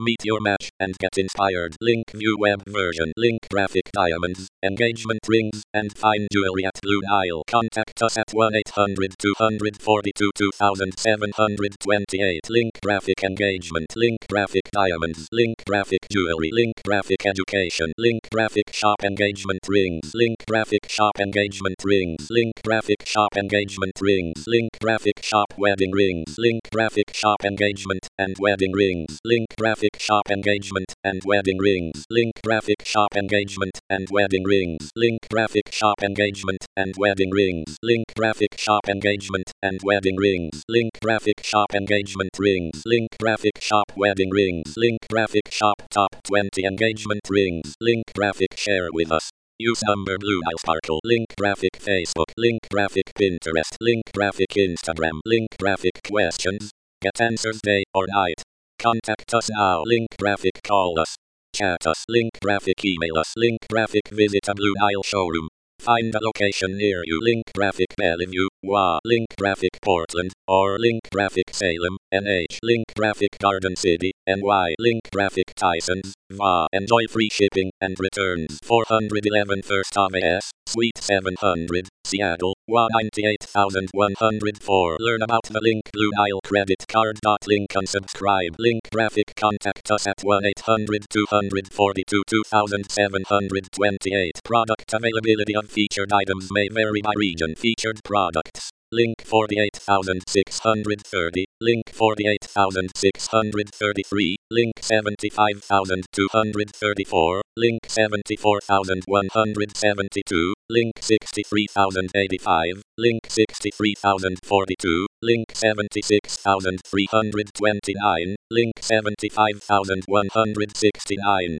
Meet your match and get inspired. Link view web version. Link graphic diamonds, engagement rings, and fine jewelry at Blue Nile. Contact us at 1-800-242-2728. Link graphic engagement. Link graphic diamonds. Link graphic jewelry. Link graphic education. Link graphic shop engagement rings. Link graphic shop engagement rings. Link graphic shop engagement rings. Link graphic shop wedding rings. Link graphic shop engagement and wedding rings. Link graphic shop engagement and wedding rings. Link graphic shop engagement and wedding rings. Link graphic shop engagement and wedding rings. Link graphic shop engagement and wedding rings. Link graphic shop engagement rings. Link graphic shop wedding rings. Link graphic shop top 20 engagement rings. Link graphic share with us. Use number Blue Nile Sparkle. Link graphic Facebook. Link graphic Pinterest. Link graphic Instagram. Link graphic questions. Get answers day or night. Contact us now. Link graphic call us. Chat us. Link graphic email us. Link graphic visit a Blue Nile showroom. Find a location near you. Link graphic Bellevue, WA. Link graphic Portland, or Link graphic Salem, NH. Link graphic Garden City, NY. Link graphic Tysons, VA. Enjoy free shipping and returns. 411 First Ave S, Suite 700, Seattle, WA 98104. Learn about the Link Blue Nile credit card. Link and subscribe. Link graphic contact us at 1-800-242-2728. Product availability of featured items may vary by region. Featured products. Link 48,630, Link 48,633, Link 75,234, Link 74,172, Link 63,085, Link 63,042, Link 76,329, Link 75,169.